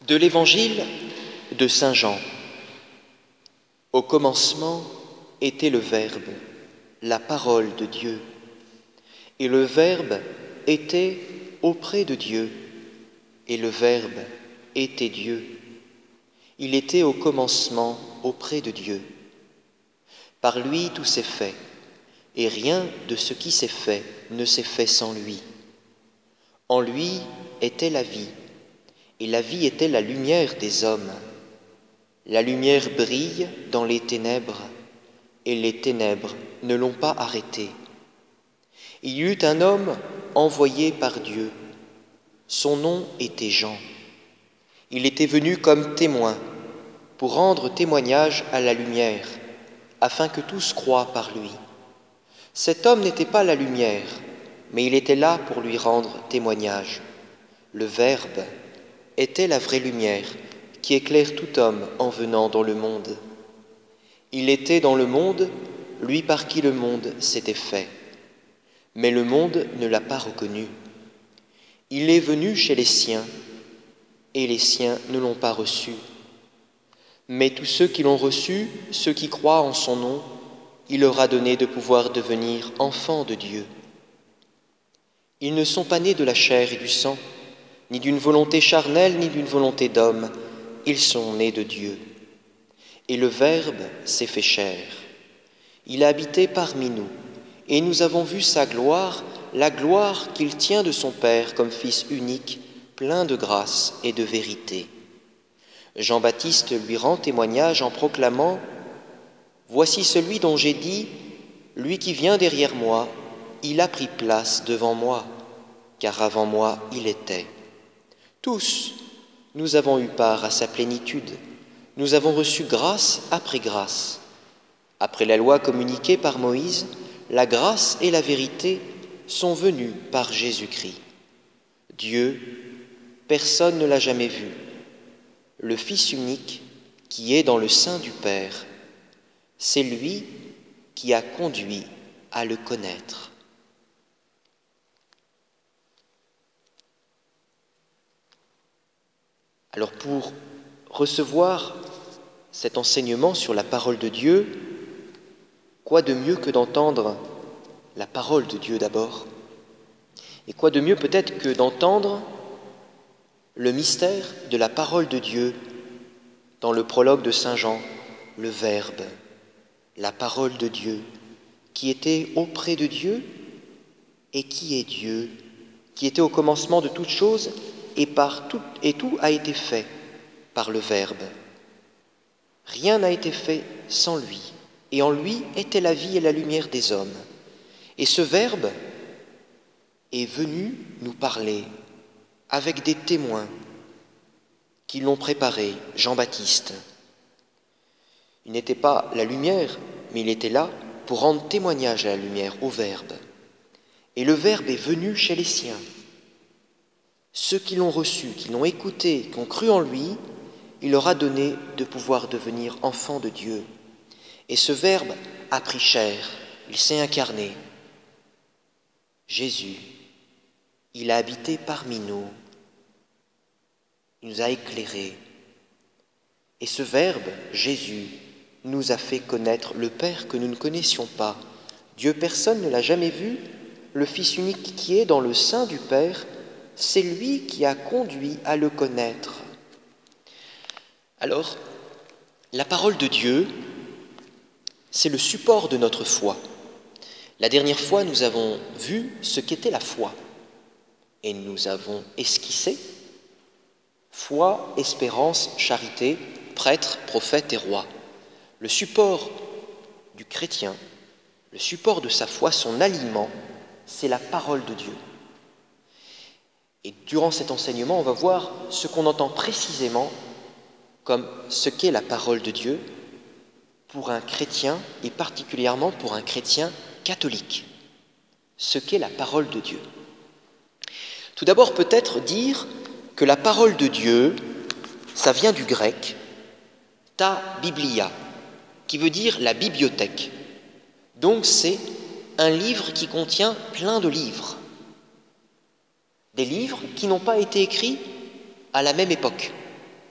De l'Évangile de Saint Jean. Au commencement était le Verbe, la parole de Dieu. Et le Verbe était auprès de Dieu, et le Verbe était Dieu. Il était au commencement auprès de Dieu. Par lui tout s'est fait, et rien de ce qui s'est fait ne s'est fait sans lui. En lui était la vie, et la vie était la lumière des hommes. La lumière brille dans les ténèbres, et les ténèbres ne l'ont pas arrêtée. Il y eut un homme envoyé par Dieu. Son nom était Jean. Il était venu comme témoin, pour rendre témoignage à la lumière, afin que tous croient par lui. Cet homme n'était pas la lumière, mais il était là pour lui rendre témoignage. Le Verbe était la vraie lumière qui éclaire tout homme en venant dans le monde. Il était dans le monde, lui par qui le monde s'était fait. Mais le monde ne l'a pas reconnu. Il est venu chez les siens, et les siens ne l'ont pas reçu. Mais tous ceux qui l'ont reçu, ceux qui croient en son nom, il leur a donné de pouvoir devenir enfants de Dieu. Ils ne sont pas nés de la chair et du sang, ni d'une volonté charnelle, ni d'une volonté d'homme. Ils sont nés de Dieu. Et le Verbe s'est fait chair. Il a habité parmi nous, et nous avons vu sa gloire, la gloire qu'il tient de son Père comme Fils unique, plein de grâce et de vérité. Jean-Baptiste lui rend témoignage en proclamant « Voici celui dont j'ai dit, lui qui vient derrière moi, il a pris place devant moi, car avant moi il était. » Tous, nous avons eu part à sa plénitude. Nous avons reçu grâce après grâce. Après la loi communiquée par Moïse, la grâce et la vérité sont venues par Jésus-Christ. Dieu, personne ne l'a jamais vu. Le Fils unique qui est dans le sein du Père, c'est lui qui a conduit à le connaître. Alors pour recevoir cet enseignement sur la parole de Dieu, quoi de mieux que d'entendre la parole de Dieu d'abord? Et quoi de mieux peut-être que d'entendre le mystère de la parole de Dieu dans le prologue de Saint Jean, le Verbe, la parole de Dieu, qui était auprès de Dieu et qui est Dieu, qui était au commencement de toutes choses et tout a été fait par le Verbe. Rien n'a été fait sans lui, et en lui était la vie et la lumière des hommes. Et ce Verbe est venu nous parler avec des témoins qui l'ont préparé, Jean-Baptiste. Il n'était pas la lumière, mais il était là pour rendre témoignage à la lumière, au Verbe. Et le Verbe est venu chez les siens. Ceux qui l'ont reçu, qui l'ont écouté, qui ont cru en lui, il leur a donné de pouvoir devenir enfants de Dieu. Et ce Verbe a pris chair, il s'est incarné. Jésus, il a habité parmi nous, il nous a éclairés. Et ce Verbe, Jésus, nous a fait connaître le Père que nous ne connaissions pas. Dieu, personne ne l'a jamais vu, le Fils unique qui est dans le sein du Père, c'est lui qui a conduit à le connaître. Alors, la parole de Dieu, c'est le support de notre foi. La dernière fois, nous avons vu ce qu'était la foi et nous avons esquissé foi, espérance, charité, prêtre, prophète et roi. Le support du chrétien, le support de sa foi, son aliment, c'est la parole de Dieu. Et durant cet enseignement, on va voir ce qu'on entend précisément comme ce qu'est la parole de Dieu pour un chrétien et particulièrement pour un chrétien catholique. Ce qu'est la parole de Dieu. Tout d'abord, peut-être dire que la parole de Dieu, ça vient du grec ta biblia, qui veut dire la bibliothèque. Donc c'est un livre qui contient plein de livres. Des livres qui n'ont pas été écrits à la même époque.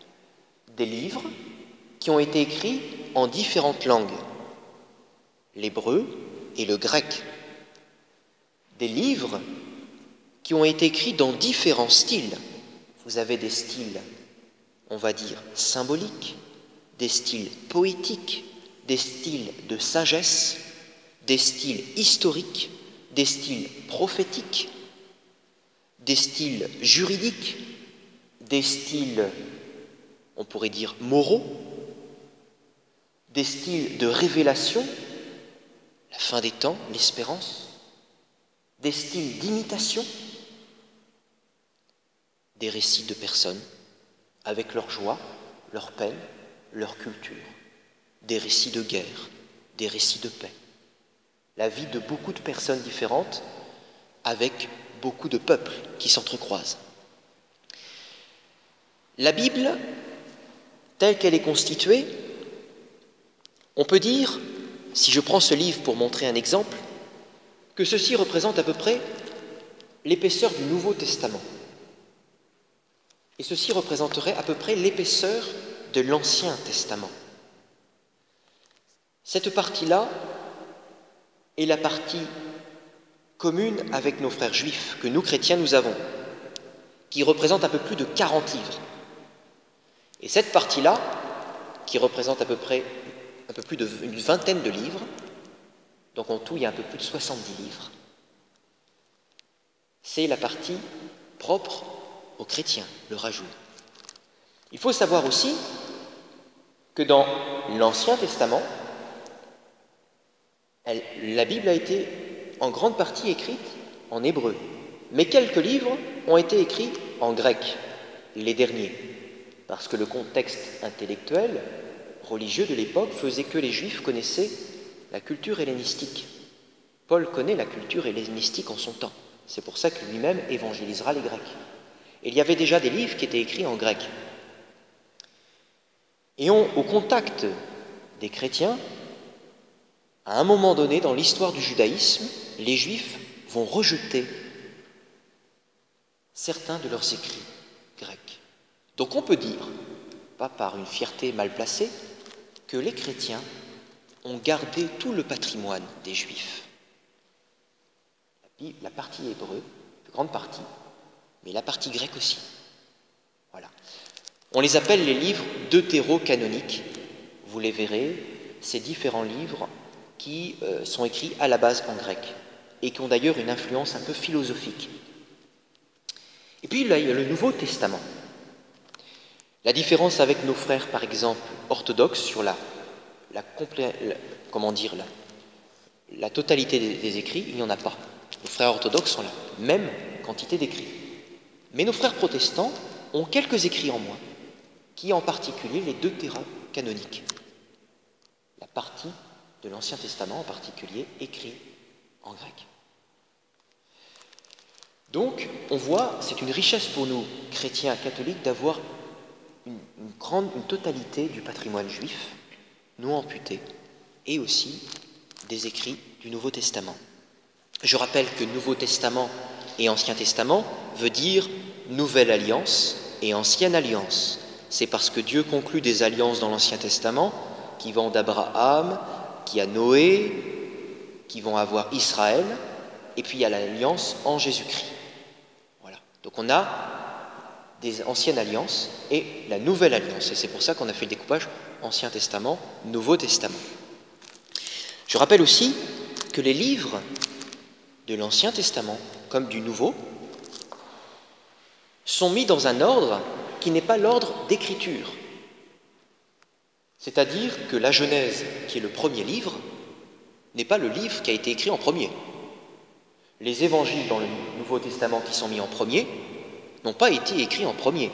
des livres qui ont été écrits en différentes langues, l'hébreu et le grec. Des livres qui ont été écrits dans différents styles. Vous avez des styles, on va dire, symboliques, des styles poétiques, des styles de sagesse, des styles historiques, des styles prophétiques, des styles juridiques, des styles, on pourrait dire, moraux, des styles de révélation, la fin des temps, l'espérance, des styles d'imitation, des récits de personnes avec leur joie, leur peine, leur culture, des récits de guerre, des récits de paix, la vie de beaucoup de personnes différentes avec beaucoup de peuples qui s'entrecroisent. La Bible, telle qu'elle est constituée, on peut dire, si je prends ce livre pour montrer un exemple, que ceci représente à peu près l'épaisseur du Nouveau Testament. Et ceci représenterait à peu près l'épaisseur de l'Ancien Testament. Cette partie-là est la partie commune avec nos frères juifs, que nous, chrétiens, nous avons, qui représente un peu plus de 40 livres. Et cette partie-là, qui représente à peu près un peu plus d'une vingtaine de livres, donc en tout, il y a un peu plus de 70 livres. C'est la partie propre aux chrétiens, le rajout. Il faut savoir aussi que dans l'Ancien Testament, la Bible a été en grande partie écrite en hébreu, mais quelques livres ont été écrits en grec, les derniers, parce que le contexte intellectuel, religieux de l'époque faisait que les Juifs connaissaient la culture hellénistique. Paul connaît la culture hellénistique en son temps. C'est pour ça que lui-même évangélisera les Grecs. Et il y avait déjà des livres qui étaient écrits en grec. Et au contact des chrétiens, à un moment donné, dans l'histoire du judaïsme, les Juifs vont rejeter certains de leurs écrits grecs. Donc on peut dire, pas par une fierté mal placée, que les chrétiens ont gardé tout le patrimoine des Juifs. La partie hébreu, la grande partie, mais la partie grecque aussi. Voilà. On les appelle les livres deutérocanoniques. Vous les verrez, ces différents livres qui sont écrits à la base en grec et qui ont d'ailleurs une influence un peu philosophique. Et puis là, il y a le Nouveau Testament. La différence avec nos frères, par exemple, orthodoxes sur la totalité des écrits, il n'y en a pas. Nos frères orthodoxes ont la même quantité d'écrits. Mais nos frères protestants ont quelques écrits en moins, qui en particulier les deutérocanoniques. La partie de l'Ancien Testament en particulier écrit en grec. Donc, on voit, c'est une richesse pour nous, chrétiens catholiques, d'avoir une totalité du patrimoine juif, non amputé, et aussi des écrits du Nouveau Testament. Je rappelle que Nouveau Testament et Ancien Testament veut dire Nouvelle Alliance et Ancienne Alliance. C'est parce que Dieu conclut des alliances dans l'Ancien Testament qui vont d'Abraham, qui a Noé, qui vont avoir Israël, et puis il y a l'alliance en Jésus-Christ. Voilà. Donc on a des anciennes alliances et la nouvelle alliance. Et c'est pour ça qu'on a fait le découpage Ancien Testament, Nouveau Testament. Je rappelle aussi que les livres de l'Ancien Testament, comme du Nouveau, sont mis dans un ordre qui n'est pas l'ordre d'écriture. C'est-à-dire que la Genèse, qui est le premier livre, n'est pas le livre qui a été écrit en premier. Les évangiles dans le Nouveau Testament qui sont mis en premier n'ont pas été écrits en premier.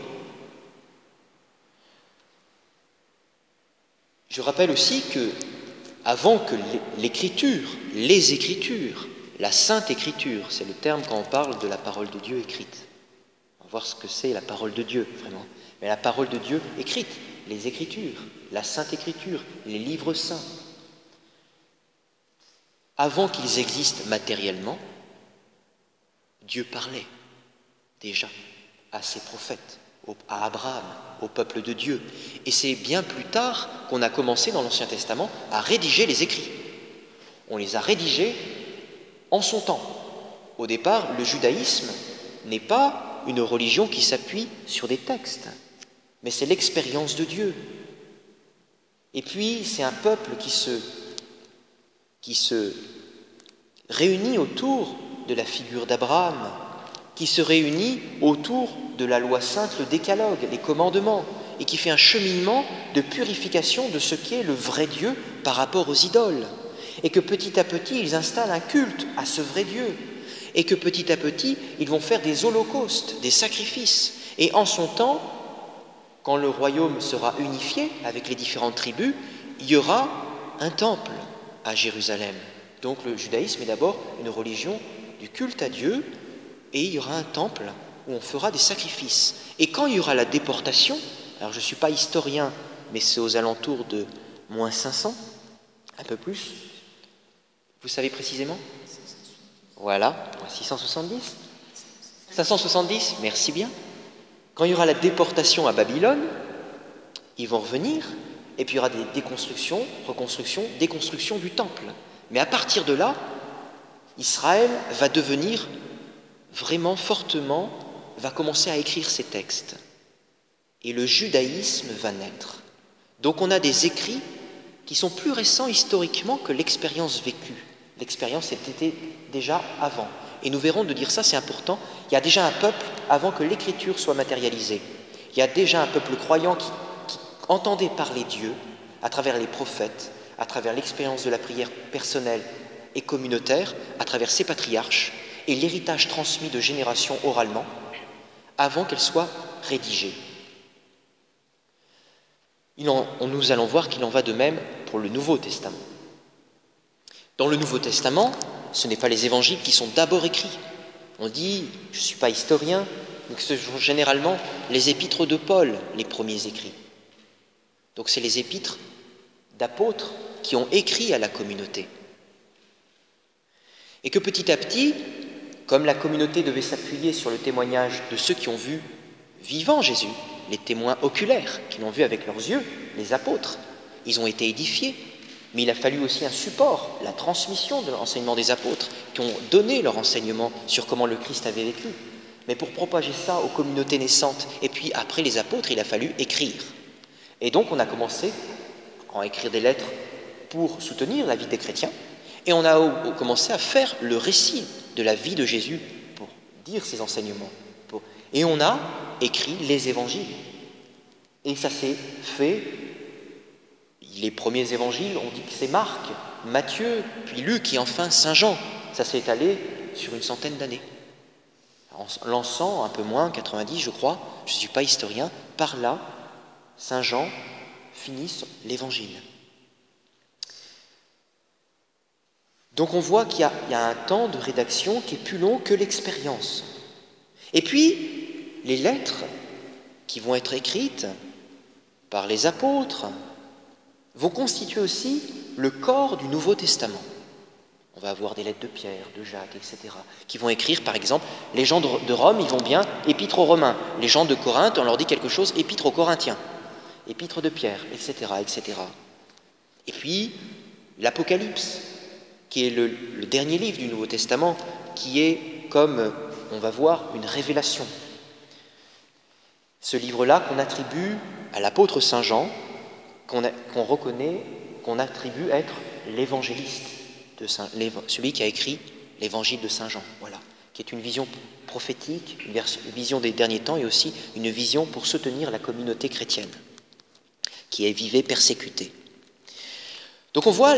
Je rappelle aussi que, avant que l'écriture, les Écritures, la Sainte Écriture, c'est le terme quand on parle de la parole de Dieu écrite. On va voir ce que c'est la parole de Dieu, vraiment. Mais la parole de Dieu écrite, les Écritures, la Sainte Écriture, les livres saints. Avant qu'ils existent matériellement, Dieu parlait déjà à ses prophètes, à Abraham, au peuple de Dieu. Et c'est bien plus tard qu'on a commencé dans l'Ancien Testament à rédiger les écrits. On les a rédigés en son temps. Au départ, le judaïsme n'est pas une religion qui s'appuie sur des textes, mais c'est l'expérience de Dieu. Et puis, c'est un peuple qui se réunit autour de la figure d'Abraham, qui se réunit autour de la loi sainte, le décalogue, les commandements, et qui fait un cheminement de purification de ce qu'est le vrai Dieu par rapport aux idoles. Et que petit à petit, ils installent un culte à ce vrai Dieu. Et que petit à petit, ils vont faire des holocaustes, des sacrifices. Et en son temps, quand le royaume sera unifié avec les différentes tribus, il y aura un temple à Jérusalem. Donc le judaïsme est d'abord une religion du culte à Dieu, et il y aura un temple où on fera des sacrifices. Et quand il y aura la déportation, alors je ne suis pas historien, mais c'est aux alentours de moins 500, un peu plus. Vous savez précisément ? Voilà, 670 570, merci bien. Quand il y aura la déportation à Babylone, ils vont revenir, et puis il y aura des déconstructions, reconstructions, déconstructions du temple. Mais à partir de là, Israël va devenir vraiment fortement, va commencer à écrire ses textes. Et le judaïsme va naître. Donc on a des écrits qui sont plus récents historiquement que l'expérience vécue. L'expérience était déjà avant. Et nous verrons de dire ça, c'est important. Il y a déjà un peuple avant que l'écriture soit matérialisée. Il y a déjà un peuple croyant qui entendait parler Dieu à travers les prophètes, à travers l'expérience de la prière personnelle et communautaire, à travers ses patriarches et l'héritage transmis de génération oralement, avant qu'elle soit rédigée. Nous allons voir qu'il en va de même pour le Nouveau Testament. Dans le Nouveau Testament, ce n'est pas les évangiles qui sont d'abord écrits. On dit, je ne suis pas historien, mais que ce sont généralement les épîtres de Paul, les premiers écrits. Donc c'est les épîtres d'apôtres qui ont écrit à la communauté. Et que petit à petit, comme la communauté devait s'appuyer sur le témoignage de ceux qui ont vu vivant Jésus, les témoins oculaires, qui l'ont vu avec leurs yeux, les apôtres, ils ont été édifiés. Mais il a fallu aussi un support, la transmission de l'enseignement des apôtres, qui ont donné leur enseignement sur comment le Christ avait vécu. Mais pour propager ça aux communautés naissantes, et puis après les apôtres, il a fallu écrire. Et donc on a commencé à écrire des lettres pour soutenir la vie des chrétiens, et on a commencé à faire le récit de la vie de Jésus pour dire ses enseignements. Et on a écrit les évangiles. Et ça s'est fait. Les premiers évangiles, on dit que c'est Marc, Matthieu, puis Luc et enfin Saint Jean. Ça s'est étalé sur une centaine d'années. En lançant un peu moins, 90 je crois, je ne suis pas historien, par là, Saint Jean finit l'évangile. Donc on voit qu'il y a un temps de rédaction qui est plus long que l'expérience. Et puis, les lettres qui vont être écrites par les apôtres vont constituer aussi le corps du Nouveau Testament. On va avoir des lettres de Pierre, de Jacques, etc., qui vont écrire, par exemple, les gens de Rome, ils vont bien, épître aux Romains. Les gens de Corinthe, on leur dit quelque chose, épître aux Corinthiens, épître de Pierre, etc., etc. Et puis, l'Apocalypse, qui est le dernier livre du Nouveau Testament, qui est, comme on va voir, une révélation. Ce livre-là qu'on attribue à l'apôtre Saint Jean, qu'on reconnaît, qu'on attribue être l'évangéliste, celui qui a écrit l'évangile de Saint Jean, voilà, qui est une vision prophétique, une vision des derniers temps et aussi une vision pour soutenir la communauté chrétienne qui vivait persécutée. Donc on voit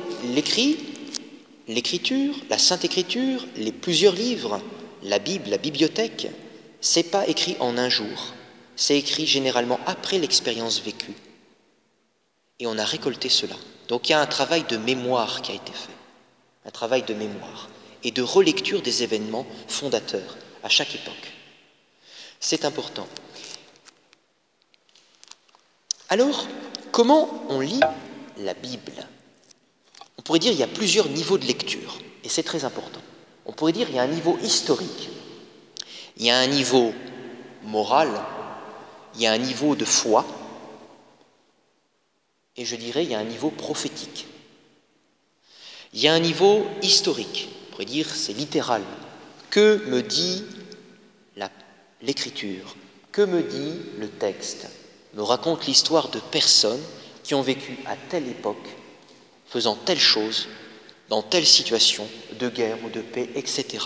l'écriture, la Sainte Écriture, les plusieurs livres, la Bible, la bibliothèque, c'est pas écrit en un jour, c'est écrit généralement après l'expérience vécue. Et on a récolté cela. Donc il y a un travail de mémoire qui a été fait, un travail de mémoire et de relecture des événements fondateurs à chaque époque. C'est important. Alors, comment on lit la Bible ? On pourrait dire qu'il y a plusieurs niveaux de lecture, et c'est très important. On pourrait dire qu'il y a un niveau historique, il y a un niveau moral, il y a un niveau de foi, et je dirais il y a un niveau prophétique. Il y a un niveau historique, on pourrait dire c'est littéral. Que me dit l'Écriture? Que me dit le texte? Me raconte l'histoire de personnes qui ont vécu à telle époque, faisant telle chose, dans telle situation, de guerre ou de paix, etc.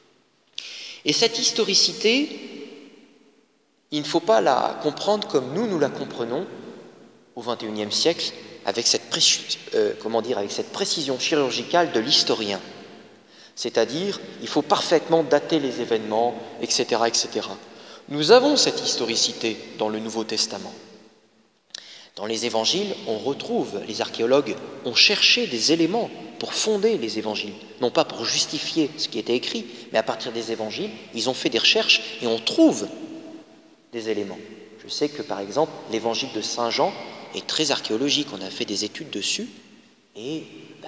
Et cette historicité, il ne faut pas la comprendre comme nous la comprenons au XXIe siècle, avec cette précision chirurgicale de l'historien. C'est-à-dire, il faut parfaitement dater les événements, etc., etc. Nous avons cette historicité dans le Nouveau Testament. Dans les évangiles, on retrouve, les archéologues ont cherché des éléments pour fonder les évangiles, non pas pour justifier ce qui était écrit, mais à partir des évangiles, ils ont fait des recherches et on trouve des éléments. Je sais que, par exemple, l'évangile de Saint Jean est très archéologique, on a fait des études dessus, et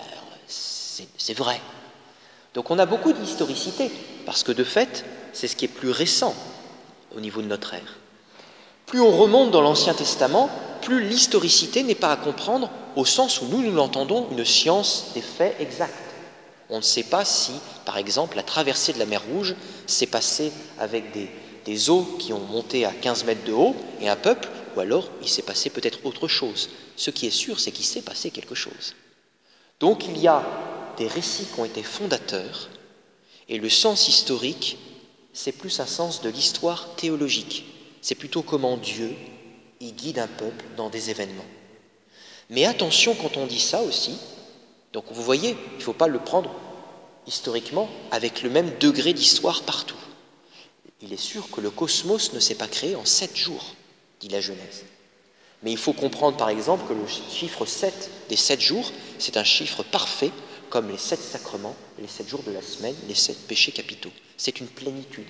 c'est vrai. Donc on a beaucoup d'historicité, parce que de fait, c'est ce qui est plus récent au niveau de notre ère. Plus on remonte dans l'Ancien Testament, plus l'historicité n'est pas à comprendre au sens où nous l'entendons, une science des faits exacts. On ne sait pas si, par exemple, la traversée de la mer Rouge s'est passée avec des eaux qui ont monté à 15 mètres de haut et un peuple, ou alors il s'est passé peut-être autre chose. Ce qui est sûr, c'est qu'il s'est passé quelque chose. Donc il y a des récits qui ont été fondateurs, et le sens historique, c'est plus un sens de l'histoire théologique. C'est plutôt comment Dieu y guide un peuple dans des événements. Mais attention quand on dit ça aussi, donc vous voyez, il ne faut pas le prendre historiquement avec le même degré d'histoire partout. Il est sûr que le cosmos ne s'est pas créé en 7 jours, dit la Genèse. Mais il faut comprendre par exemple que le chiffre 7 des 7 jours, c'est un chiffre parfait, comme les 7 sacrements, les 7 jours de la semaine, les 7 péchés capitaux. C'est une plénitude.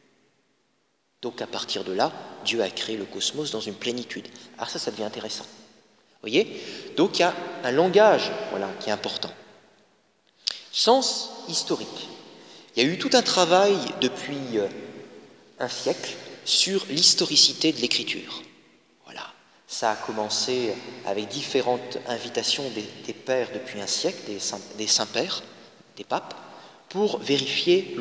Donc à partir de là, Dieu a créé le cosmos dans une plénitude. Alors ça devient intéressant. Vous voyez? Donc il y a un langage qui est important. Sens historique. Il y a eu tout un travail depuis un siècle sur l'historicité de l'écriture. Voilà. Ça a commencé avec différentes invitations des pères depuis un siècle, des saints-pères, des papes, pour vérifier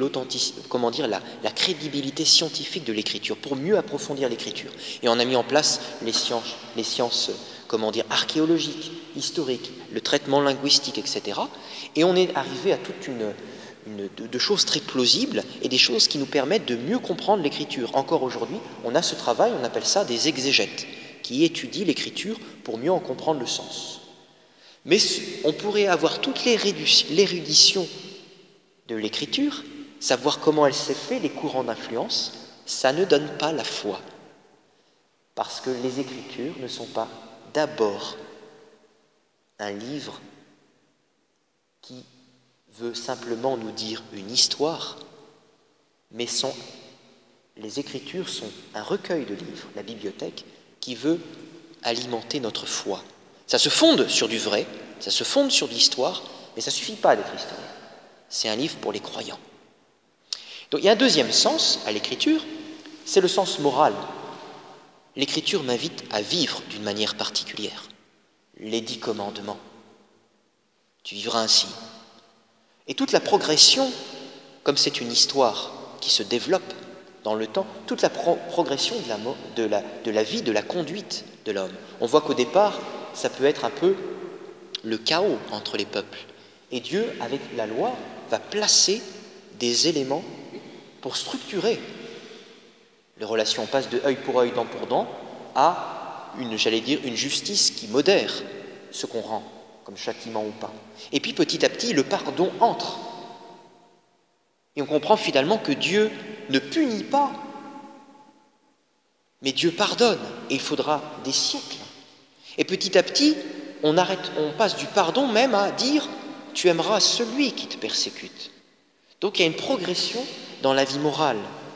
la crédibilité scientifique de l'écriture, pour mieux approfondir l'écriture. Et on a mis en place les sciences archéologiques, historiques, le traitement linguistique, etc. Et on est arrivé à toute de choses très plausibles et des choses qui nous permettent de mieux comprendre l'écriture. Encore aujourd'hui, on a ce travail, on appelle ça des exégètes, qui étudient l'écriture pour mieux en comprendre le sens. Mais on pourrait avoir toute l'érudition de l'écriture, savoir comment elle s'est faite, les courants d'influence, ça ne donne pas la foi. Parce que les Écritures ne sont pas d'abord un livre qui veut simplement nous dire une histoire, mais les Écritures sont un recueil de livres, la bibliothèque, qui veut alimenter notre foi. Ça se fonde sur du vrai, ça se fonde sur de l'histoire, mais ça ne suffit pas d'être historien. C'est un livre pour les croyants. Donc il y a un deuxième sens à l'écriture, c'est le sens moral. L'écriture m'invite à vivre d'une manière particulière. Les 10 commandements. Tu vivras ainsi. Et toute la progression, comme c'est une histoire qui se développe dans le temps, toute la progression de la vie, de la conduite de l'homme. On voit qu'au départ, ça peut être un peu le chaos entre les peuples. Et Dieu, avec la loi, va placer des éléments pour structurer les relations. On passe de œil pour œil, dent pour dent, à une justice qui modère ce qu'on rend, comme châtiment ou pas. Et puis petit à petit, le pardon entre. Et on comprend finalement que Dieu ne punit pas, mais Dieu pardonne, et il faudra des siècles. Et petit à petit, on passe du pardon même à dire « tu aimeras celui qui te persécute ». Donc il y a une progression dans la vie morale.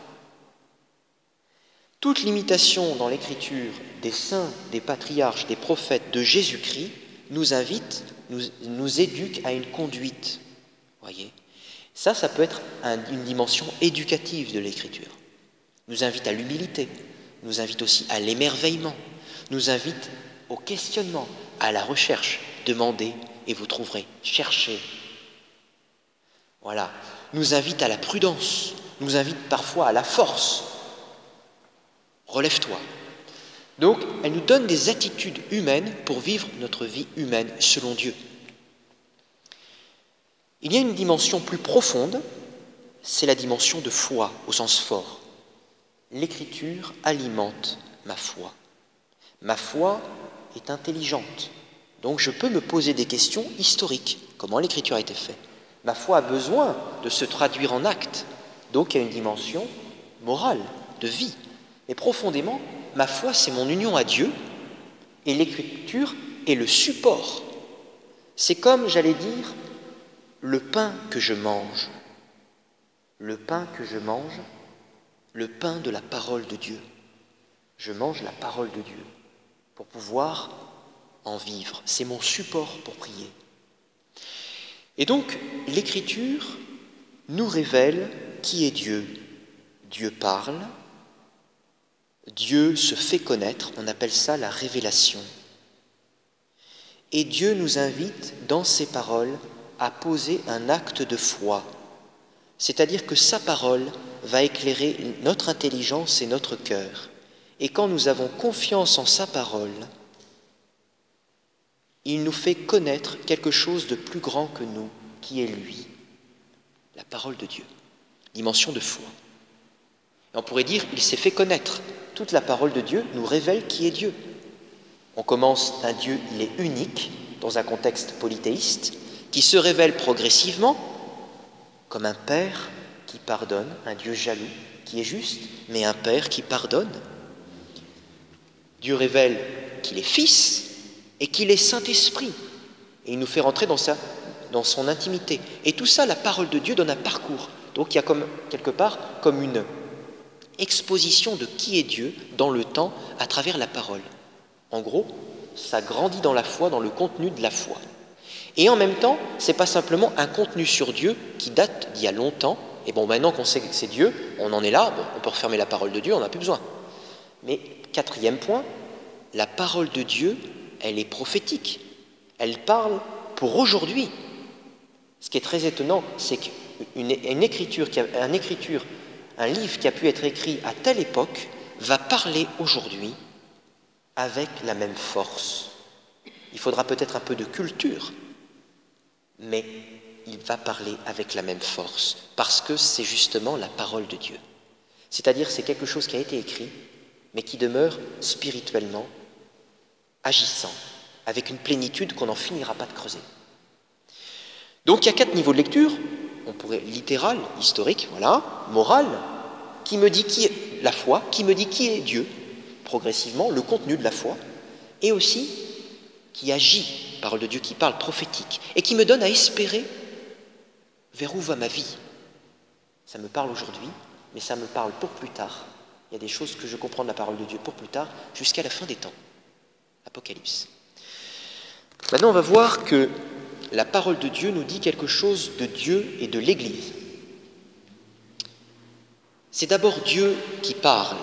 Toute l'imitation dans l'Écriture des saints, des patriarches, des prophètes, de Jésus-Christ nous invite, nous éduque à une conduite. Voyez ? Ça peut être une dimension éducative de l'Écriture. Nous invite à l'humilité, nous invite aussi à l'émerveillement, nous invite au questionnement, à la recherche. Demandez et vous trouverez. Cherchez. Voilà. Nous invite à la prudence, nous invite parfois à la force. Relève-toi. Donc, elle nous donne des attitudes humaines pour vivre notre vie humaine selon Dieu. Il y a une dimension plus profonde, c'est la dimension de foi au sens fort. L'Écriture alimente ma foi. Ma foi est intelligente, donc je peux me poser des questions historiques. Comment l'Écriture a été faite? Ma foi a besoin de se traduire en actes, donc il y a une dimension morale, de vie. Mais profondément, ma foi, c'est mon union à Dieu, et l'Écriture est le support. C'est comme, j'allais dire, le pain que je mange. Le pain que je mange, le pain de la parole de Dieu. Je mange la parole de Dieu pour pouvoir en vivre. C'est mon support pour prier. Et donc, l'Écriture nous révèle qui est Dieu. Dieu parle, Dieu se fait connaître, on appelle ça la révélation. Et Dieu nous invite, dans ses paroles, à poser un acte de foi. C'est-à-dire que sa parole va éclairer notre intelligence et notre cœur. Et quand nous avons confiance en sa parole, il nous fait connaître quelque chose de plus grand que nous, qui est lui, la parole de Dieu, dimension de foi. Et on pourrait dire, il s'est fait connaître. Toute la parole de Dieu nous révèle qui est Dieu. On commence d'un Dieu, il est unique, dans un contexte polythéiste, qui se révèle progressivement comme un Père qui pardonne, un Dieu jaloux, qui est juste, mais un Père qui pardonne. Dieu révèle qu'il est Fils et qu'il est Saint-Esprit. Et il nous fait rentrer dans son intimité. Et tout ça, la parole de Dieu donne un parcours. Donc il y a quelque part comme une exposition de qui est Dieu dans le temps à travers la parole. En gros, ça grandit dans la foi, dans le contenu de la foi. Et en même temps, ce n'est pas simplement un contenu sur Dieu qui date d'il y a longtemps. Et bon, maintenant qu'on sait que c'est Dieu, on en est là, bon, on peut refermer la parole de Dieu, on n'a plus besoin. Mais quatrième point, la parole de Dieu, elle est prophétique. Elle parle pour aujourd'hui. Ce qui est très étonnant, c'est qu'un livre qui a pu être écrit à telle époque va parler aujourd'hui avec la même force. Il faudra peut-être un peu de culture, mais il va parler avec la même force, parce que c'est justement la parole de Dieu. C'est-à-dire c'est quelque chose qui a été écrit, mais qui demeure spirituellement agissant, avec une plénitude qu'on n'en finira pas de creuser. Donc il y a 4 niveaux de lecture, on pourrait littéral, historique, voilà, moral, qui me dit qui est la foi, qui me dit qui est Dieu, progressivement, le contenu de la foi, et aussi qui agit, parole de Dieu qui parle, prophétique, et qui me donne à espérer vers où va ma vie. Ça me parle aujourd'hui, mais ça me parle pour plus tard. Il y a des choses que je comprends de la parole de Dieu pour plus tard, jusqu'à la fin des temps. Apocalypse. Maintenant, on va voir que la parole de Dieu nous dit quelque chose de Dieu et de l'Église. C'est d'abord Dieu qui parle.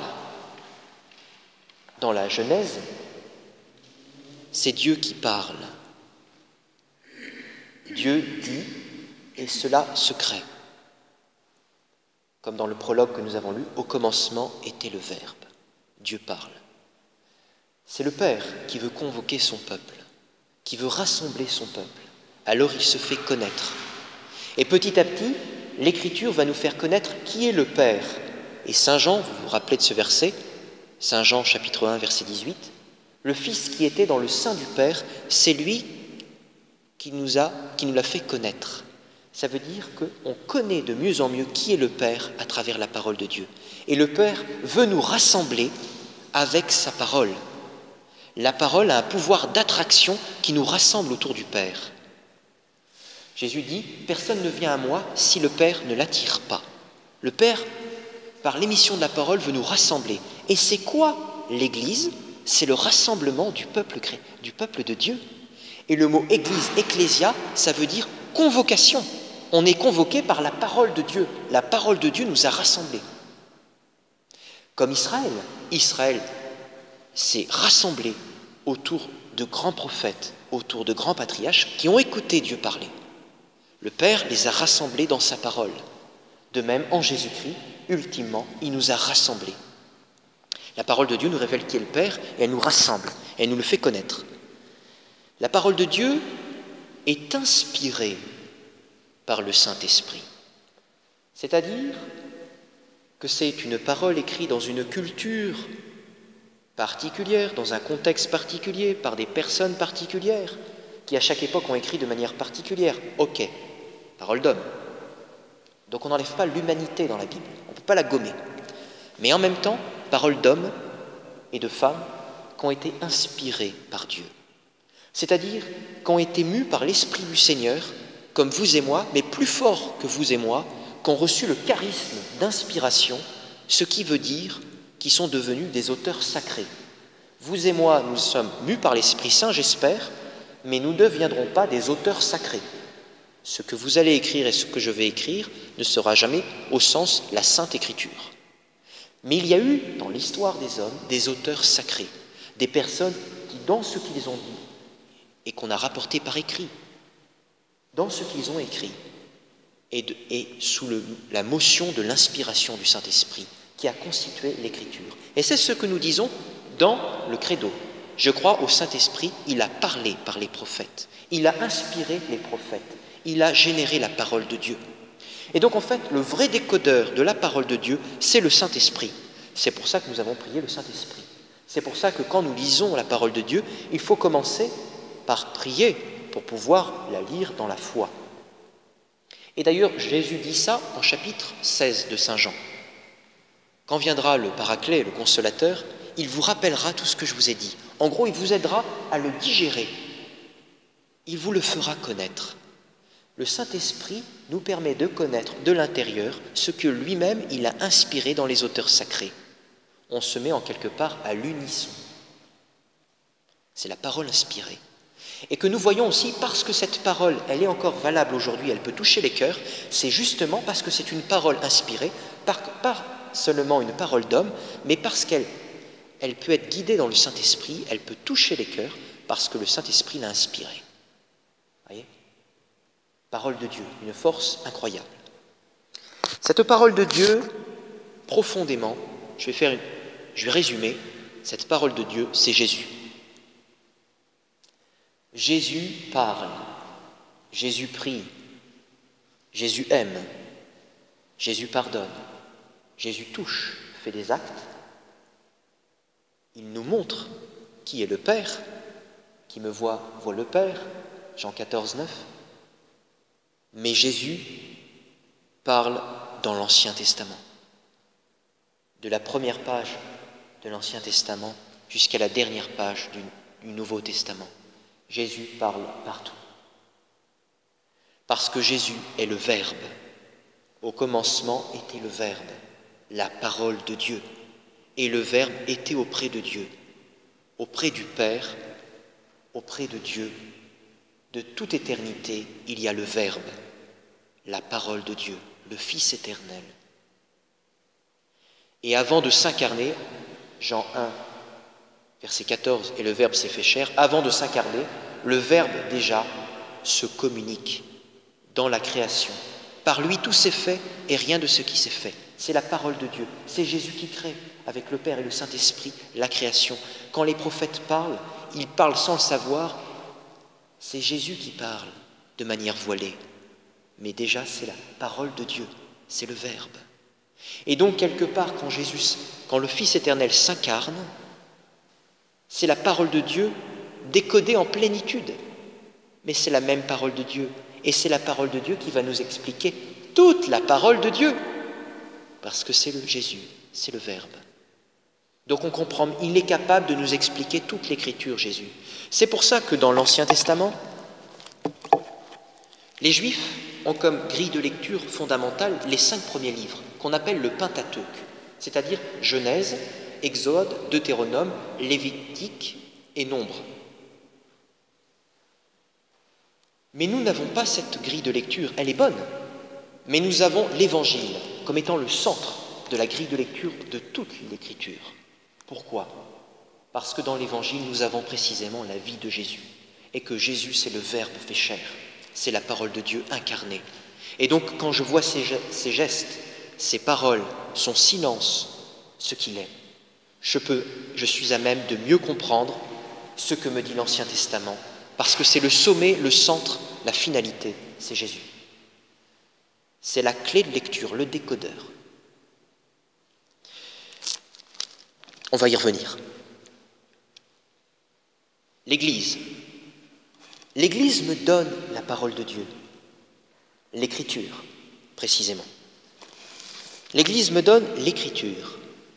Dans la Genèse, c'est Dieu qui parle. Dieu dit, et cela se crée. Comme dans le prologue que nous avons lu, au commencement était le Verbe. Dieu parle. C'est le Père qui veut convoquer son peuple, qui veut rassembler son peuple. Alors il se fait connaître. Et petit à petit, l'Écriture va nous faire connaître qui est le Père. Et Saint Jean, vous vous rappelez de ce verset, Saint Jean chapitre 1, verset 18, le Fils qui était dans le sein du Père, c'est lui qui nous l'a fait connaître. Ça veut dire qu'on connaît de mieux en mieux qui est le Père à travers la parole de Dieu. Et le Père veut nous rassembler avec sa parole. La parole a un pouvoir d'attraction qui nous rassemble autour du Père. Jésus dit « Personne ne vient à moi si le Père ne l'attire pas ». Le Père, par l'émission de la parole, veut nous rassembler. Et c'est quoi l'Église? C'est le rassemblement du peuple de Dieu. Et le mot Église, ecclésia, ça veut dire convocation. On est convoqué par la parole de Dieu. La parole de Dieu nous a rassemblés. Comme Israël. Israël s'est rassemblé autour de grands prophètes, autour de grands patriarches qui ont écouté Dieu parler. Le Père les a rassemblés dans sa parole. De même, en Jésus-Christ, ultimement, il nous a rassemblés. La parole de Dieu nous révèle qui est le Père et elle nous rassemble, elle nous le fait connaître. La parole de Dieu est inspirée par le Saint-Esprit. C'est-à-dire que c'est une parole écrite dans une culture particulière, dans un contexte particulier, par des personnes particulières, qui à chaque époque ont écrit de manière particulière. Ok, parole d'homme. Donc on n'enlève pas l'humanité dans la Bible, on ne peut pas la gommer. Mais en même temps, parole d'hommes et de femmes qui ont été inspirées par Dieu. C'est-à-dire qui ont été mus par l'Esprit du Seigneur, comme vous et moi, mais plus fort que vous et moi, qui ont reçu le charisme d'inspiration, ce qui veut dire qu'ils sont devenus des auteurs sacrés. Vous et moi, nous sommes mus par l'Esprit Saint, j'espère, mais nous ne deviendrons pas des auteurs sacrés. Ce que vous allez écrire et ce que je vais écrire ne sera jamais au sens la Sainte Écriture. Mais il y a eu, dans l'histoire des hommes, des auteurs sacrés, des personnes qui, dans ce qu'ils ont dit, et qu'on a rapporté par écrit, dans ce qu'ils ont écrit, et sous la motion de l'inspiration du Saint-Esprit, qui a constitué l'Écriture. Et c'est ce que nous disons dans le Credo. Je crois au Saint-Esprit, il a parlé par les prophètes, il a inspiré les prophètes, il a généré la parole de Dieu. Et donc en fait, le vrai décodeur de la parole de Dieu, c'est le Saint-Esprit. C'est pour ça que nous avons prié le Saint-Esprit. C'est pour ça que quand nous lisons la parole de Dieu, il faut commencer par prier pour pouvoir la lire dans la foi. Et d'ailleurs, Jésus dit ça en chapitre 16 de Saint Jean. Quand viendra le Paraclet, le Consolateur, il vous rappellera tout ce que je vous ai dit. En gros, il vous aidera à le digérer. Il vous le fera connaître. Le Saint-Esprit nous permet de connaître de l'intérieur ce que lui-même il a inspiré dans les auteurs sacrés. On se met en quelque part à l'unisson. C'est la parole inspirée. Et que nous voyons aussi, parce que cette parole, elle est encore valable aujourd'hui, elle peut toucher les cœurs, c'est justement parce que c'est une parole inspirée, pas seulement une parole d'homme, mais parce qu'elle peut être guidée dans le Saint-Esprit, elle peut toucher les cœurs, parce que le Saint-Esprit l'a inspirée. Voyez ? Parole de Dieu, une force incroyable. Cette parole de Dieu, profondément, je vais résumer, cette parole de Dieu, c'est Jésus. Jésus parle, Jésus prie, Jésus aime, Jésus pardonne, Jésus touche, fait des actes. Il nous montre qui est le Père, qui me voit le Père, Jean 14, 9. Mais Jésus parle dans l'Ancien Testament. De la première page de l'Ancien Testament jusqu'à la dernière page du Nouveau Testament. Jésus parle partout. Parce que Jésus est le Verbe. Au commencement était le Verbe, la parole de Dieu. Et le Verbe était auprès de Dieu, auprès du Père, auprès de Dieu. De toute éternité, il y a le Verbe, la parole de Dieu, le Fils éternel. Et avant de s'incarner, Jean 1, verset 14, et le Verbe s'est fait chair, avant de s'incarner, le Verbe déjà se communique dans la création. Par lui, tout s'est fait et rien de ce qui s'est fait. C'est la parole de Dieu. C'est Jésus qui crée, avec le Père et le Saint-Esprit, la création. Quand les prophètes parlent, ils parlent sans le savoir. C'est Jésus qui parle de manière voilée. Mais déjà, c'est la parole de Dieu. C'est le Verbe. Et donc, quelque part, quand le Fils éternel s'incarne, c'est la parole de Dieu décodée en plénitude. Mais c'est la même parole de Dieu. Et c'est la parole de Dieu qui va nous expliquer toute la parole de Dieu. Parce que c'est le Jésus, c'est le Verbe. Donc on comprend, il est capable de nous expliquer toute l'Écriture, Jésus. C'est pour ça que dans l'Ancien Testament, les Juifs ont comme grille de lecture fondamentale les 5 premiers livres, qu'on appelle le Pentateuque, c'est-à-dire Genèse, Exode, Deutéronome, Lévitique et Nombre. Mais nous n'avons pas cette grille de lecture, elle est bonne, mais nous avons l'Évangile comme étant le centre de la grille de lecture de toute l'Écriture. Pourquoi ? Parce que dans l'Évangile, nous avons précisément la vie de Jésus, et que Jésus, c'est le Verbe fait chair, c'est la parole de Dieu incarnée. Et donc, quand je vois ses gestes, ses paroles, son silence, ce qu'il est, je suis à même de mieux comprendre ce que me dit l'Ancien Testament, parce que c'est le sommet, le centre, la finalité, c'est Jésus. C'est la clé de lecture, le décodeur. On va y revenir. L'Église. L'Église me donne la parole de Dieu, l'Écriture, précisément. L'Église me donne l'Écriture.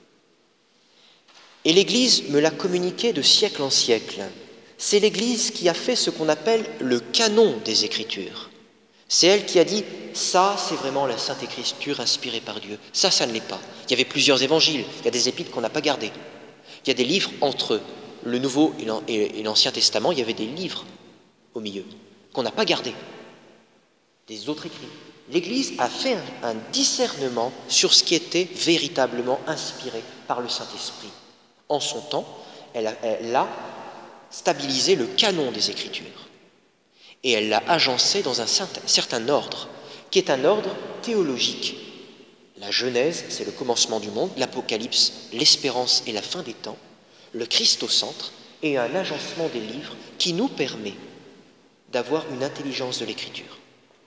Et l'Église me l'a communiquée de siècle en siècle. C'est l'Église qui a fait ce qu'on appelle le canon des Écritures. C'est elle qui a dit « ça, c'est vraiment la Sainte Écriture inspirée par Dieu. Ça ne l'est pas. » Il y avait plusieurs évangiles, il y a des épîtres qu'on n'a pas gardés. Il y a des livres entre le Nouveau et l'Ancien Testament, il y avait des livres au milieu qu'on n'a pas gardés, des autres écrits. L'Église a fait un discernement sur ce qui était véritablement inspiré par le Saint-Esprit. En son temps, elle a stabilisé le canon des Écritures. Et elle l'a agencé dans un certain ordre, qui est un ordre théologique. La Genèse, c'est le commencement du monde, l'Apocalypse, l'espérance et la fin des temps, le Christ au centre, et un agencement des livres qui nous permet d'avoir une intelligence de l'Écriture.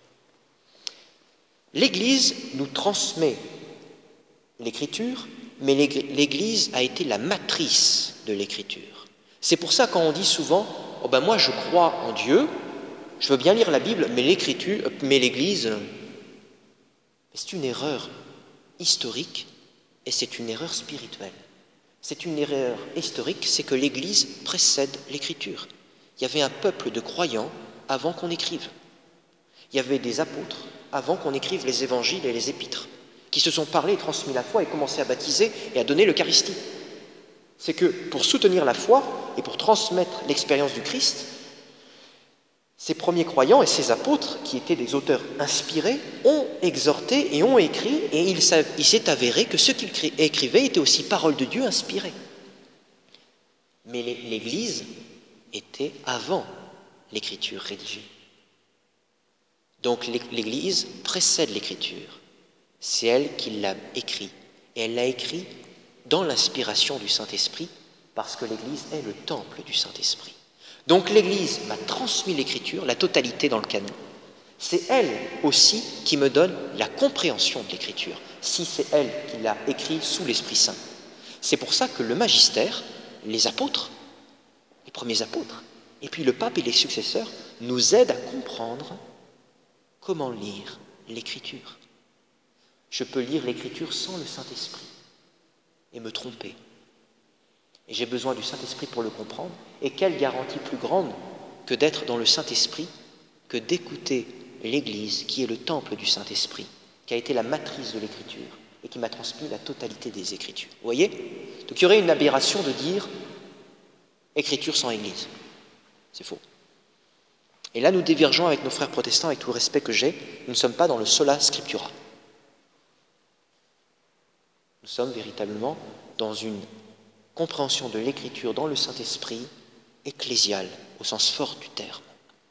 L'Église nous transmet l'Écriture, mais l'Église a été la matrice de l'Écriture. C'est pour ça quand on dit souvent « Oh ben moi je crois en Dieu, je veux bien lire la Bible, mais l'Écriture, mais l'Église… » C'est une erreur historique et c'est une erreur spirituelle. C'est une erreur historique, c'est que l'Église précède l'Écriture. Il y avait un peuple de croyants avant qu'on écrive. Il y avait des apôtres avant qu'on écrive les évangiles et les épîtres, qui se sont parlé et transmis la foi et commencé à baptiser et à donner l'Eucharistie. C'est que pour soutenir la foi et pour transmettre l'expérience du Christ, ces premiers croyants et ces apôtres, qui étaient des auteurs inspirés, ont exhorté et ont écrit, et il s'est avéré que ce qu'ils écrivaient était aussi parole de Dieu inspirée. Mais l'Église était avant l'Écriture rédigée. Donc l'Église précède l'Écriture. C'est elle qui l'a écrit. Et elle l'a écrit dans l'inspiration du Saint-Esprit, parce que l'Église est le temple du Saint-Esprit. Donc l'Église m'a transmis l'Écriture, la totalité dans le canon. C'est elle aussi qui me donne la compréhension de l'Écriture, si c'est elle qui l'a écrit sous l'Esprit Saint. C'est pour ça que le magistère, les apôtres, les premiers apôtres, et puis le pape et les successeurs, nous aident à comprendre comment lire l'Écriture. Je peux lire l'Écriture sans le Saint-Esprit et me tromper. Et j'ai besoin du Saint-Esprit pour le comprendre. Et quelle garantie plus grande que d'être dans le Saint-Esprit, que d'écouter l'Église, qui est le temple du Saint-Esprit, qui a été la matrice de l'Écriture et qui m'a transmis la totalité des Écritures. Vous voyez ? Donc il y aurait une aberration de dire « Écriture sans Église ». C'est faux. Et là, nous divergeons avec nos frères protestants, avec tout le respect que j'ai. Nous ne sommes pas dans le sola scriptura. Nous sommes véritablement dans une compréhension de l'Écriture dans le Saint-Esprit ecclésial, au sens fort du terme.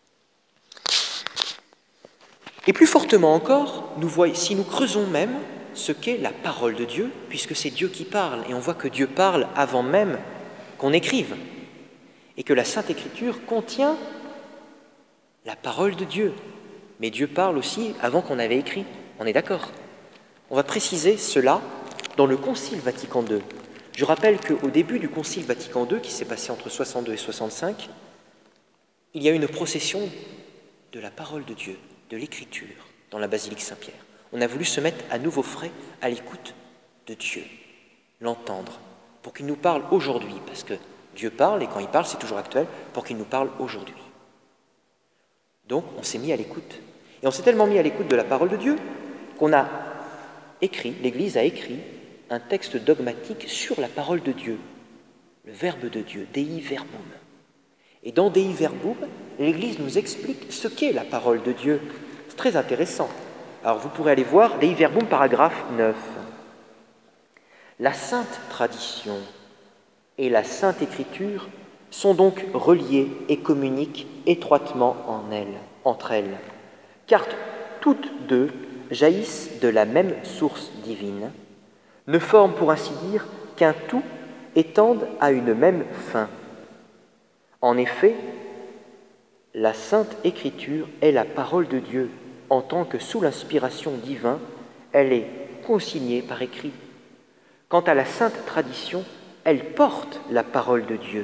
Et plus fortement encore, si nous creusons même ce qu'est la parole de Dieu, puisque c'est Dieu qui parle, et on voit que Dieu parle avant même qu'on écrive, et que la Sainte Écriture contient la parole de Dieu. Mais Dieu parle aussi avant qu'on avait écrit, on est d'accord. On va préciser cela dans le Concile Vatican II. Je rappelle qu'au début du Concile Vatican II, qui s'est passé entre 62 et 65, il y a une procession de la parole de Dieu, de l'Écriture, dans la basilique Saint-Pierre. On a voulu se mettre à nouveau frais à l'écoute de Dieu, l'entendre, pour qu'il nous parle aujourd'hui, parce que Dieu parle, et quand il parle, c'est toujours actuel, pour qu'il nous parle aujourd'hui. Donc, on s'est mis à l'écoute. Et on s'est tellement mis à l'écoute de la parole de Dieu qu'on a écrit, l'Église a écrit, un texte dogmatique sur la parole de Dieu, le Verbe de Dieu, Dei Verbum. Et dans Dei Verbum, l'Église nous explique ce qu'est la parole de Dieu. C'est très intéressant. Alors vous pourrez aller voir Dei Verbum, paragraphe 9. La sainte tradition et la Sainte Écriture sont donc reliées et communiquent étroitement entre elles, car toutes deux jaillissent de la même source divine, ne forment pour ainsi dire qu'un tout et tendent à une même fin. En effet, la Sainte Écriture est la parole de Dieu, en tant que sous l'inspiration divine, elle est consignée par écrit. Quant à la Sainte Tradition, elle porte la parole de Dieu.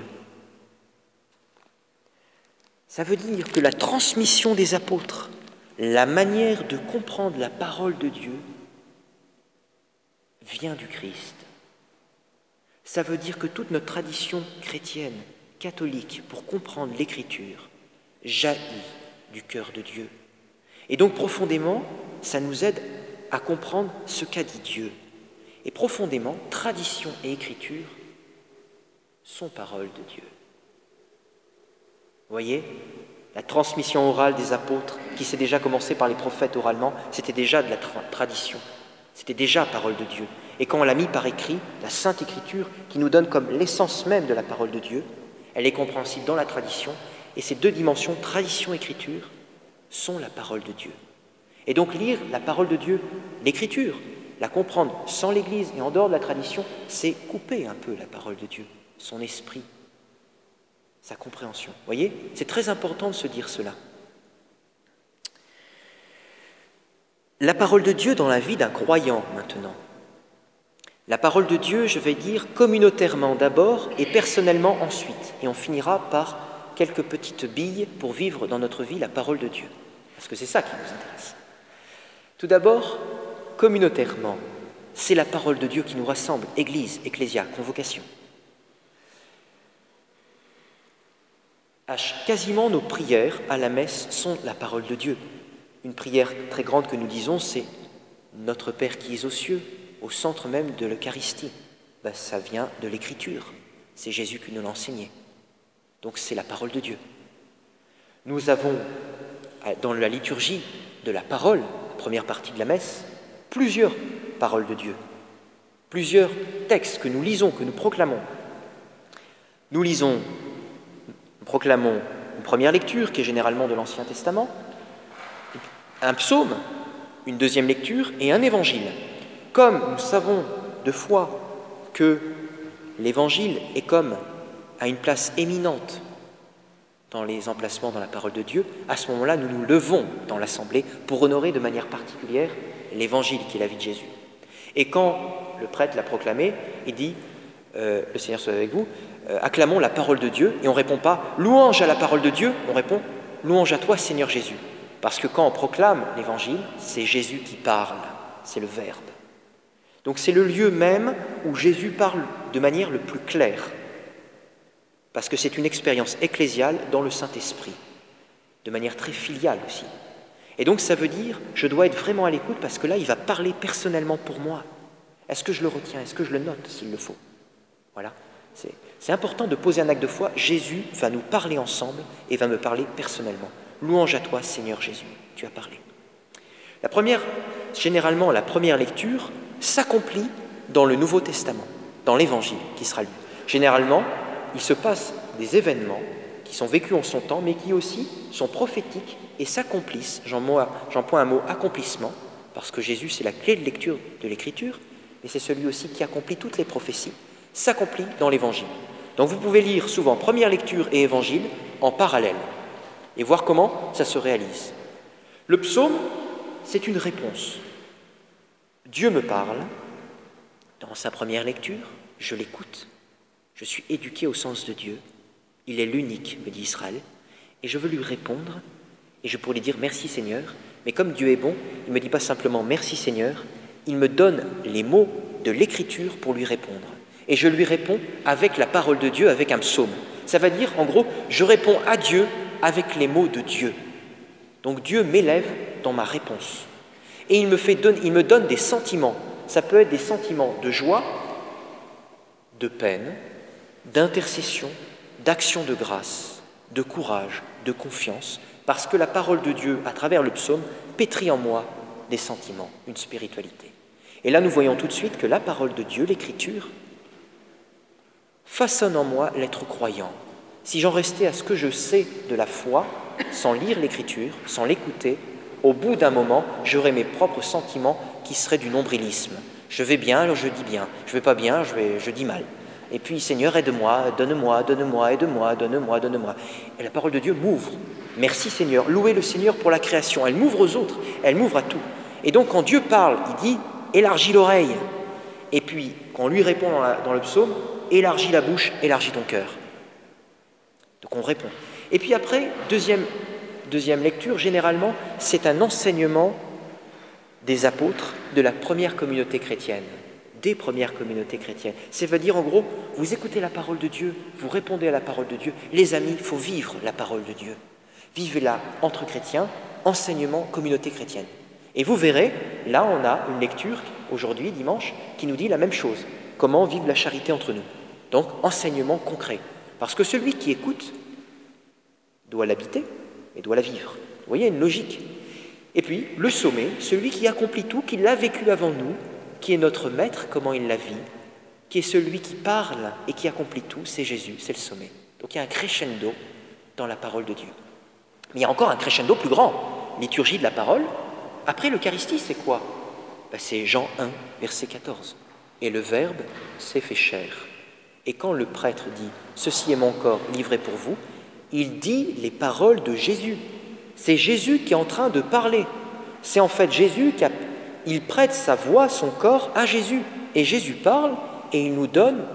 Ça veut dire que la transmission des apôtres, la manière de comprendre la parole de Dieu, vient du Christ. Ça veut dire que toute notre tradition chrétienne, catholique, pour comprendre l'Écriture, jaillit du cœur de Dieu. Et donc profondément, ça nous aide à comprendre ce qu'a dit Dieu. Et profondément, tradition et Écriture sont paroles de Dieu. Vous voyez, la transmission orale des apôtres, qui s'est déjà commencée par les prophètes oralement, c'était déjà de la tradition. C'était déjà parole de Dieu. Et quand on l'a mis par écrit, la Sainte Écriture, qui nous donne comme l'essence même de la parole de Dieu, elle est compréhensible dans la tradition, et ces deux dimensions, tradition-écriture, sont la parole de Dieu. Et donc lire la parole de Dieu, l'Écriture, la comprendre sans l'Église et en dehors de la tradition, c'est couper un peu la parole de Dieu, son esprit, sa compréhension. Vous voyez, c'est très important de se dire cela. La parole de Dieu dans la vie d'un croyant maintenant. La parole de Dieu, je vais dire communautairement d'abord et personnellement ensuite. Et on finira par quelques petites billes pour vivre dans notre vie la parole de Dieu. Parce que c'est ça qui nous intéresse. Tout d'abord, communautairement, c'est la parole de Dieu qui nous rassemble, Église, Ecclésia, convocation. Quasiment nos prières à la messe sont la parole de Dieu. Une prière très grande que nous disons, c'est « Notre Père qui es aux cieux », au centre même de l'Eucharistie. Ça vient de l'Écriture, c'est Jésus qui nous l'a enseigné. Donc c'est la parole de Dieu. Nous avons, dans la liturgie de la parole, la première partie de la messe, plusieurs paroles de Dieu, plusieurs textes que nous lisons, que nous proclamons. Nous proclamons une première lecture qui est généralement de l'Ancien Testament, un psaume, une deuxième lecture et un évangile. Comme nous savons de foi que l'évangile est comme à une place éminente dans les emplacements dans la parole de Dieu, à ce moment-là, nous nous levons dans l'assemblée pour honorer de manière particulière l'évangile qui est la vie de Jésus. Et quand le prêtre l'a proclamé, il dit le Seigneur soit avec vous, acclamons la parole de Dieu, et on ne répond pas louange à la parole de Dieu, on répond louange à toi Seigneur Jésus. Parce que quand on proclame l'évangile, c'est Jésus qui parle, c'est le Verbe. Donc c'est le lieu même où Jésus parle de manière le plus claire, parce que c'est une expérience ecclésiale dans le Saint-Esprit, de manière très filiale aussi. Et donc ça veut dire, je dois être vraiment à l'écoute, parce que là, il va parler personnellement pour moi. Est-ce que je le retiens? Est-ce que je le note s'il le faut? Voilà, c'est important de poser un acte de foi. Jésus va nous parler ensemble et va me parler personnellement. Louange à toi, Seigneur Jésus, tu as parlé. Généralement, la première lecture s'accomplit dans le Nouveau Testament, dans l'Évangile qui sera lu. Généralement, il se passe des événements qui sont vécus en son temps, mais qui aussi sont prophétiques et s'accomplissent. J'emploie un mot accomplissement, parce que Jésus, c'est la clé de lecture de l'Écriture, et c'est celui aussi qui accomplit toutes les prophéties, s'accomplit dans l'Évangile. Donc vous pouvez lire souvent première lecture et Évangile en parallèle, et voir comment ça se réalise. Le psaume, c'est une réponse. Dieu me parle, dans sa première lecture, je l'écoute, je suis éduqué au sens de Dieu, il est l'unique, me dit Israël, et je veux lui répondre, et je pourrais lui dire merci Seigneur, mais comme Dieu est bon, il ne me dit pas simplement merci Seigneur, il me donne les mots de l'Écriture pour lui répondre. Et je lui réponds avec la parole de Dieu, avec un psaume. Ça va dire, en gros, je réponds à Dieu avec les mots de Dieu. Donc Dieu m'élève dans ma réponse. Et il me donne des sentiments. Ça peut être des sentiments de joie, de peine, d'intercession, d'action de grâce, de courage, de confiance, parce que la parole de Dieu, à travers le psaume, pétrit en moi des sentiments, une spiritualité. Et là, nous voyons tout de suite que la parole de Dieu, l'Écriture, façonne en moi l'être croyant. Si j'en restais à ce que je sais de la foi, sans lire l'Écriture, sans l'écouter, au bout d'un moment, j'aurais mes propres sentiments qui seraient du nombrilisme. Je vais bien, alors je dis bien. Je vais pas bien, je dis mal. Et puis, Seigneur, aide-moi, donne-moi, donne-moi, aide-moi, donne-moi, donne-moi. Et la parole de Dieu m'ouvre. Merci Seigneur. Louez le Seigneur pour la création. Elle m'ouvre aux autres, elle m'ouvre à tout. Et donc, quand Dieu parle, il dit « élargis l'oreille ». Et puis, quand on lui répond dans le psaume « élargis la bouche, élargis ton cœur ». Donc on répond. Et puis après, deuxième lecture, généralement, c'est un enseignement des apôtres de la première communauté chrétienne, des premières communautés chrétiennes. Ça veut dire en gros, vous écoutez la parole de Dieu, vous répondez à la parole de Dieu. Les amis, il faut vivre la parole de Dieu. Vivez-la entre chrétiens, enseignement, communauté chrétienne. Et vous verrez, là on a une lecture, aujourd'hui, dimanche, qui nous dit la même chose. Comment vivre la charité entre nous. Donc, enseignement concret. Parce que celui qui écoute doit l'habiter et doit la vivre. Vous voyez, une logique. Et puis, le sommet, celui qui accomplit tout, qui l'a vécu avant nous, qui est notre maître, comment il la vit, qui est celui qui parle et qui accomplit tout, c'est Jésus, c'est le sommet. Donc il y a un crescendo dans la parole de Dieu. Mais il y a encore un crescendo plus grand, liturgie de la parole. Après l'Eucharistie, c'est quoi ? C'est Jean 1, verset 14. Et le Verbe s'est fait chair. Et quand le prêtre dit « Ceci est mon corps livré pour vous », il dit les paroles de Jésus. C'est Jésus qui est en train de parler. C'est en fait Jésus il prête sa voix, son corps à Jésus. Et Jésus parle et il nous donne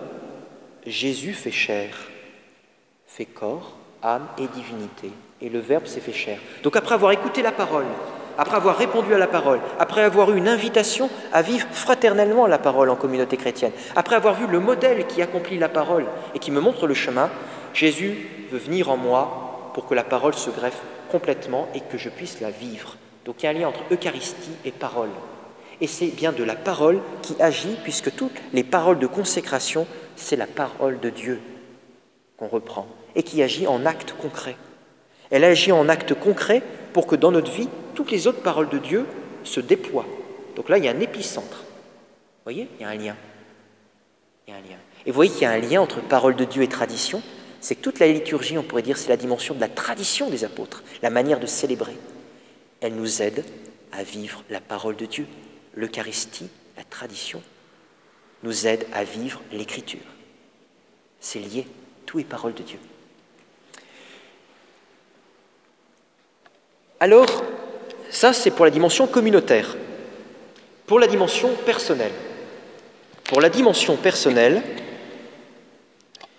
Jésus fait chair, fait corps, âme et divinité. Et le Verbe s'est fait chair. Donc après avoir écouté la parole, après avoir répondu à la parole, après avoir eu une invitation à vivre fraternellement la parole en communauté chrétienne, après avoir vu le modèle qui accomplit la parole et qui me montre le chemin, Jésus veut venir en moi pour que la parole se greffe complètement et que je puisse la vivre. Donc il y a un lien entre Eucharistie et parole. Et c'est bien de la parole qui agit, puisque toutes les paroles de consécration, c'est la parole de Dieu qu'on reprend, et qui agit en actes concrets. Elle agit en actes concrets pour que dans notre vie, toutes les autres paroles de Dieu se déploient. Donc là, il y a un épicentre. Vous voyez, il y a un lien. Il y a un lien. Et vous voyez qu'il y a un lien entre parole de Dieu et tradition. C'est que toute la liturgie, on pourrait dire, c'est la dimension de la tradition des apôtres, la manière de célébrer. Elle nous aide à vivre la parole de Dieu. L'Eucharistie, la tradition, nous aide à vivre l'Écriture. C'est lié, tout est parole de Dieu. Alors, ça c'est pour la dimension communautaire. Pour la dimension personnelle. Pour la dimension personnelle,